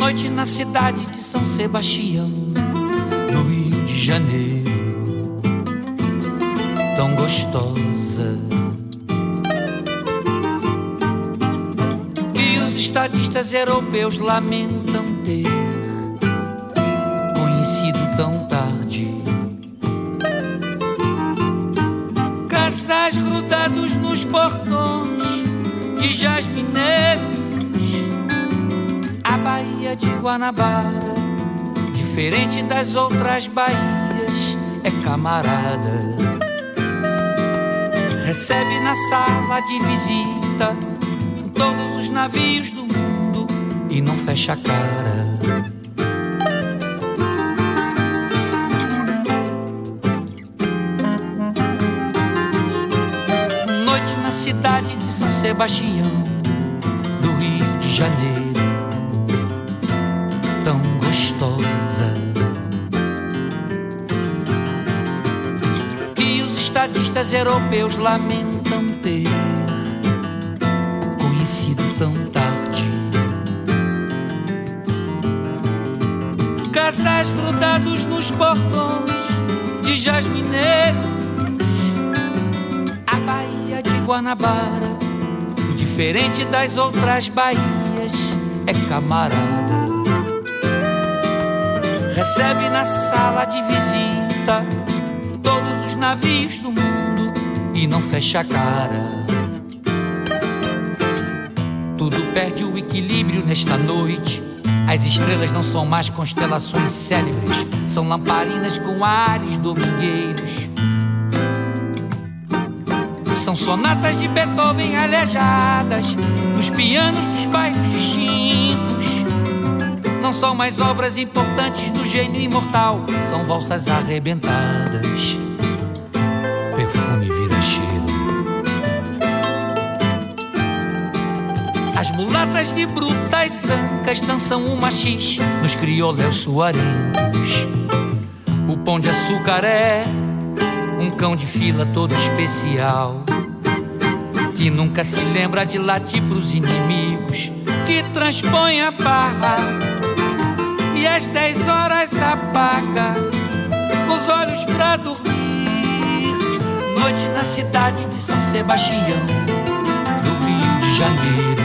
Noite na cidade de São Sebastião, do Rio de Janeiro, tão gostosa, que os estadistas europeus lamentam ter conhecido tão tarde. Casais grudados nos portões de jasmineiros, a Baía de Guanabara, diferente das outras baías, é camarada. Recebe na sala de visita todos os navios do mundo e não fecha a cara. Noite na cidade de São Sebastião, do Rio de Janeiro, tão gostosa, que os estadistas europeus lamentam ter conhecido tão tarde. Casais grudados nos portões de jasmineiros, a Baía de Guanabara, diferente das outras baías, é camarada. Recebe na sala de visita todos os navios do mundo e não fecha a cara. Tudo perde o equilíbrio nesta noite. As estrelas não são mais constelações célebres, são lamparinas com ares domingueiros. São sonatas de Beethoven alejadas nos pianos dos bairros distintos. Não são mais obras importantes do gênio imortal, são valsas arrebentadas. Perfume vira cheiro. As mulatas de brutas sancas dançam um machixe nos crioléus suarentos. O pão de açúcar é um cão de fila todo especial, que nunca se lembra de latir pros inimigos, que transpõe a barra e às 10 horas apaga os olhos pra dormir. Noite na cidade de São Sebastião, do Rio de Janeiro,